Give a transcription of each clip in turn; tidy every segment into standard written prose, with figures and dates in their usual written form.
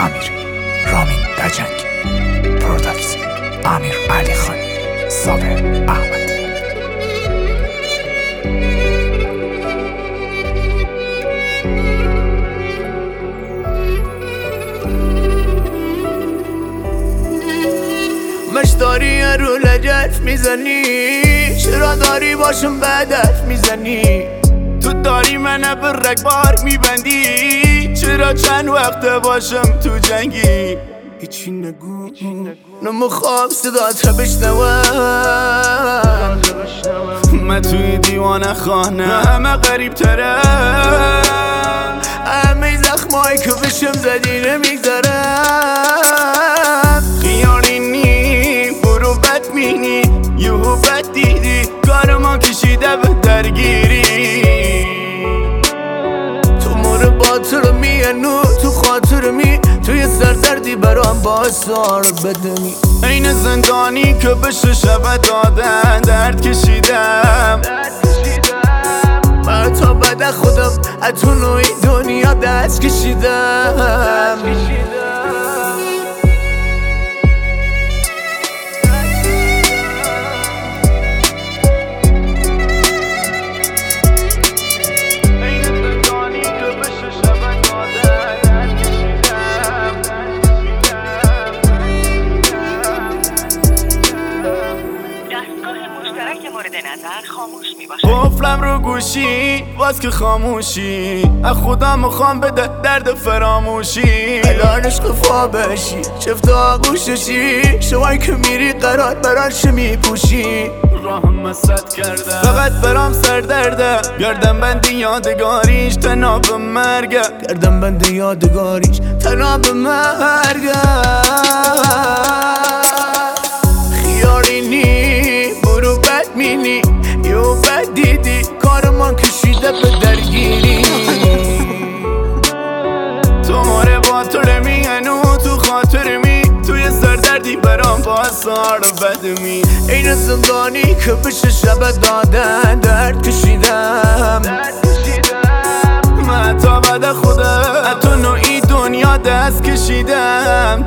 امیری، رامین دجنگ، پروداکت امیر علی خان، صابر احمد. مش داری رو لجت میزنی، چرا داری باشم بدت میزنی؟ تو داری منو به رگبار میبندی، چرا چند وقت باشم تو جنگی؟ هیچی نگو نمیخوام صدات بشنوم، من توی دیوانه خانه همه غریب ترم، همه زخمایی که بشم زدی نمیگذارم. خیالینی برو بد مینی، یهو بد دیدی کار ما کشیده به درگیری. تو مور باطر میانو تو خاطر می، توی سردردی برام باسار بدمی. این زندانی که بشه شب دادن درد کشیدم، من تا بعد خودم اتون نوعی دنیا دست کشیدم. قفلم رو گوشی باز که خاموشی، از خدا میخوام بده درد فراموشی. الان عشق فا بشی چفت آغوششی، شوایی که میری قرار براش میپوشی. راهم مسد کردم فقط برام سر درده، گردم بندی یادگاریش تناب مرگه، گردم بندی یادگاریش تناب مرگه. خیالینی برو بد مینی، یو بد دیدی کار من کشیده به درگیری. تو ماره با تو رمیانو تو خاطر می، توی سردردی برام باسار بدمی. این زندانی که بشه شب دادن درد کشیدم، من تا بعد خودم تو نوعی دنیا دست کشیدم.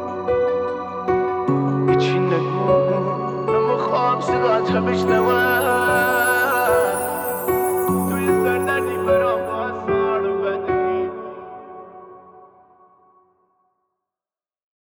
هیچی نگو نمیخوام صدات بشنوم.